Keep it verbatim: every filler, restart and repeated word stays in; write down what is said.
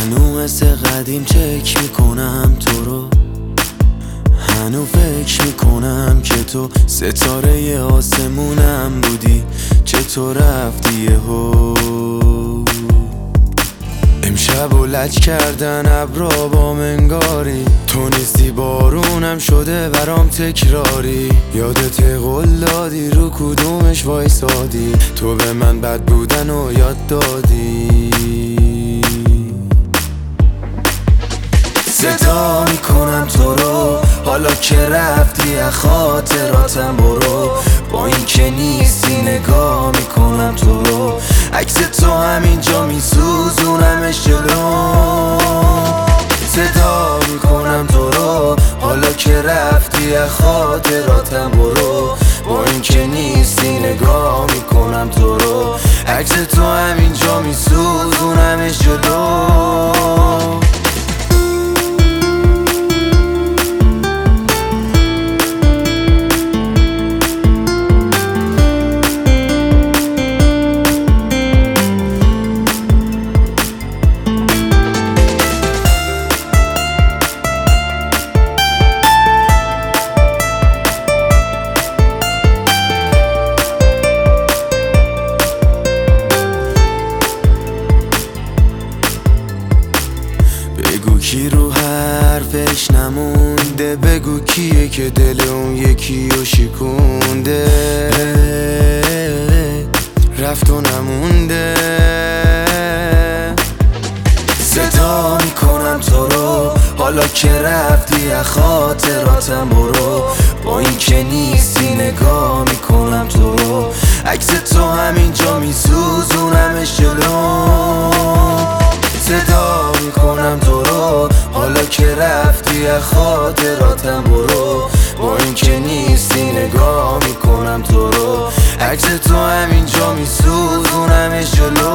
هنو مثل قدیم چک میکنم تو رو، هنو فکر میکنم که تو ستاره آسمونم بودی، چطور رفتی یهو. امشب و لج کردن ابرا با منگاری، تو نیستی بارونم شده برام تکراری. یادت قول دادی رو کدومش وایسادی، تو به من بد بودن و یاد دادی. صدا میکنم تو رو حالا که رفتی از خاطراتم برو، با این که نیستی نگاه میکنم تو رو، عکس تو همینجا میسوزونمش جلو. صدا میکنم تو رو حالا که رفتی از خاطراتم برو، با این که نیستی نگاه میکنم تو رو، عکس تو همینجا میسوزونمش جلو. بگو کی رو حرفش نمونده، بگو کیه که دل اون یکی رو شکونده، رفت و نمونده. صدا میکنم تو رو حالا که رفتی از خاطراتم برو، با این که نیستی نگاه میکنم تو رو، عکس تو همینجا میسوزونمش جلو. صدا میکنم تو رو حالا که رفتی از خاطراتم برو، با این که نیستی نگاه میکنم تو رو، عکس تو همینجا میسوزونمش جلو.